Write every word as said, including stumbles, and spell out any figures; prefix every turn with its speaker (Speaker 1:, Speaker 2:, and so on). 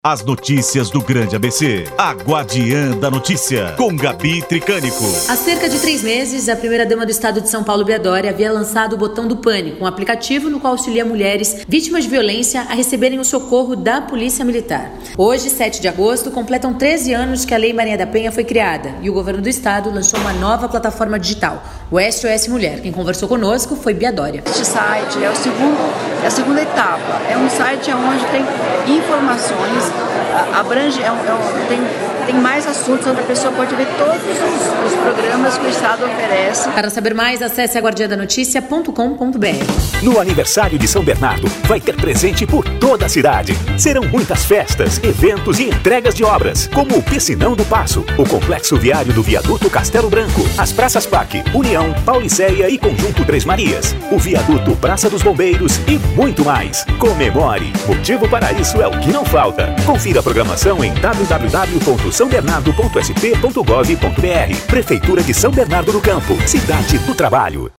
Speaker 1: As notícias do Grande A B C. A Guardiã da Notícia, com Gabi Tricânico.
Speaker 2: Há cerca de três meses, a primeira-dama do estado de São Paulo, Bia Dória, havia lançado o Botão do Pânico, um aplicativo no qual auxilia mulheres vítimas de violência a receberem o socorro da Polícia Militar. Hoje, sete de agosto, completam treze anos que a Lei Maria da Penha foi criada e o governo do estado lançou uma nova plataforma digital, o S O S Mulher. Quem conversou conosco foi Bia Dória.
Speaker 3: Este site é, o segundo, é a segunda etapa. É um site onde tem informações, abrange, é um, é um, tem, tem mais assuntos onde a pessoa pode ver todos os, os programas que o Estado oferece.
Speaker 2: Para saber mais, acesse a guardiã da notícia ponto com ponto b r.
Speaker 4: No aniversário de São Bernardo, vai ter presente por toda a cidade. Serão muitas festas, eventos e entregas de obras, como o Piscinão do Paço, o Complexo Viário do Viaduto Castelo Branco, as Praças Parque, União, Pauliceia e Conjunto Três Marias, o Viaduto Praça dos Bombeiros e muito mais. Comemore! Motivo para isso é o que não falta. Confira a programação em w w w ponto são bernardo ponto s p ponto gov ponto b r. Prefeitura de São Bernardo do Campo, Cidade do Trabalho.